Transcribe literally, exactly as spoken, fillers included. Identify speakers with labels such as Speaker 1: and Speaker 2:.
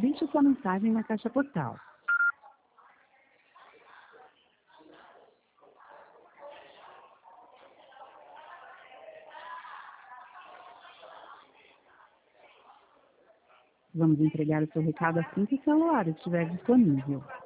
Speaker 1: Deixe sua mensagem na caixa postal. Vamos entregar o seu recado assim que o celular estiver disponível.